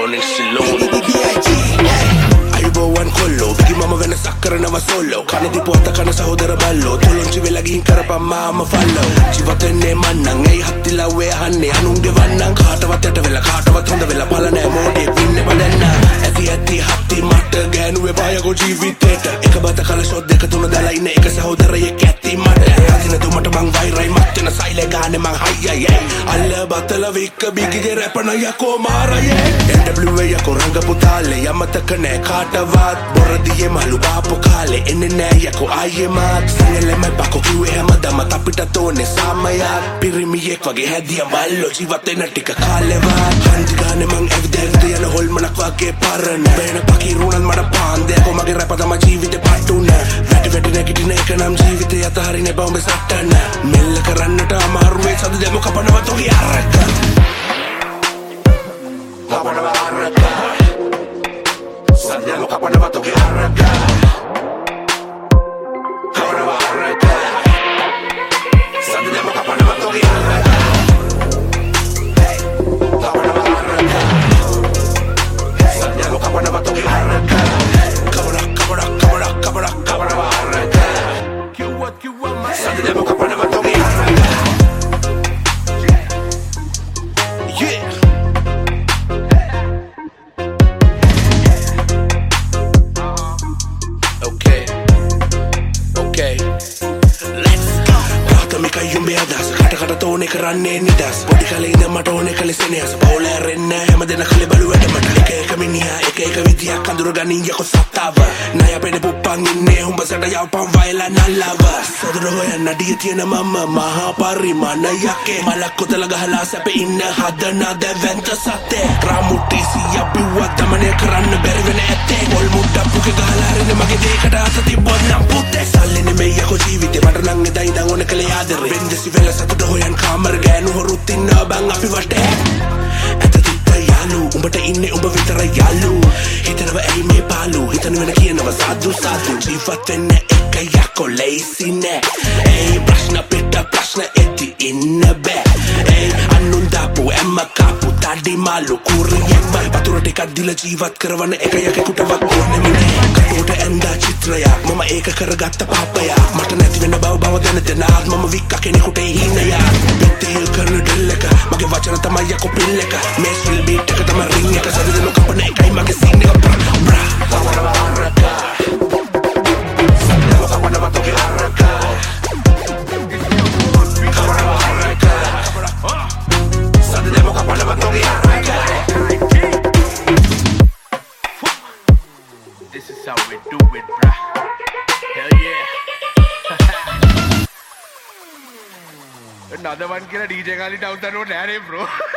Rolling Stallone Ayubowan kollo Bigi mama vena sakkara nava solo Kanadi puata kana sahodara ballo Tolonchi vela gihin karapa mama follow Jivatenne mannang ei hattila we hanne anunge wannang Kaatavat yata vela kaatavat honda vela palane mode winne badanna ඇති හත්ති මට ගෑනුවේ බයකෝ ජීවිතේට එක බත කල shot දෙක තුන දාලා ඉන්න එක සහෝදරයෙක් ඇති මට අදින දුමට මං වෛරයි මත් වෙන සයිලේ ගානේ මං හයියයි අල්ල බතල වික්ක බිගිගේ රැපන යකෝ මාරයේ NWA යකෝ රංග පුතාලේ යමතක නෑ කාටවත් බොරදියේ මලු බාපු කාලේ එන්නේ නෑ යකෝ ආයෙමත් සංගලෙම බකෝ කිව්වේ හැමදාම අපිට තෝනේ සාමයක් පිරිමියෙක් වගේ හැදිය මල්ලෝ ජීවත් වෙන ටික කාලෙවත් හන්දි ගානේ මං එවිදෙන්ද යන හොල්මනක් වගේ පරණ බේන පකිරුණන් මට පාන්දේ කොමගේ රැප තම ජීවිතේ පට්ටුන වැටි වැටි නැගිටින එක නම් ජීවිතේ අතහරින්නේ බඹ සට්ටන මෙල්ල කරන්නට අමාරුවේ සද දෙම කපනවා තෝගේ අරක කපනවා අරක සද දෙම කපනවා තෝගේ අරක කපනවා අරක සද දෙම කපනවා තෝගේ අරක කරන්නේ නිදස් පොඩි කලේ ඉඳන් මට ඕනේ කලේ සෙනෙහස පවුල ඇරෙන්නේ හැමදෙන කලේ බලුවට මට එක එක මිනිහා එක එක විදියක් අඳුරගනින් යකෝ සත්තාව ණය අපේ පුප්පන් ඉන්නේ උඹසට යවපන් වයලා නල්ලව සොදර හොයන්න නඩිය තියෙන මම මහා පරිමාණ යකේ මලක් කොතල ගහලා සැප ඉන්න හදන දෙවන්ත සතේ රාමුටි සිය බිව්වා තමනේ කරන්න බැරි වෙන ඇත්තේ මොල් මුඩක් පුකේ ගහලා හරින මගේ දෙයකට අත තිබ්බොත් නම් පුතේ සල්ලි නෙමෙයි යකෝ ජීවිතේ මට නම් එදා ඉඳන් ඕනේ කලේ ආදරේ වෙන්දසි වෙල සතුට හොයන් කාමර ගෑනු හොරුත් ඉන්නවා බං අපි වටේ ඇත තිත්ත යාලු උඹට ඉන්නේ උඹ විතර යාලු හිතනවා ඇයි මේ පාලු හිතන වෙන කියනවා සාදු සාදු ජීවත් වෙන්න එක යකෝ ලේසි නෑ ඒ ප්‍රශ්න පිට ප්‍රශ්න ඇති ඉන්න බෑ ඒ අනුන් දාපු එම්ම කාපු තඩි මාලු කුරියෙක් බයි වතුර ටිකක් දීලා ජීවත් කරවන එක යකෙකුටවත් ඕනෙම නෑ කටුවට ඇඳා චිත්‍රයක් මම ඒක කරගත්ත පාපයක් මට නැති වෙන බව දැන දෙනාත් මම වික්ක කෙනෙකුට හිනයක් පිටිල් කරන ඩෙල් එක මගේ වචන තමයි යකෝ පිල් එක මේ ස්විල් බීට් එක තමයි රින් එක සදදම කපන එකයි මගේ සීන් එක බ්‍රා කවරව අරක සදදම කපන වතෝගේ අරක කවරව අරක සදදම කපන වතෝගේ අරක This is how we do it, bruh. Hell yeah. Another one kira DJ Kali down the road, bro.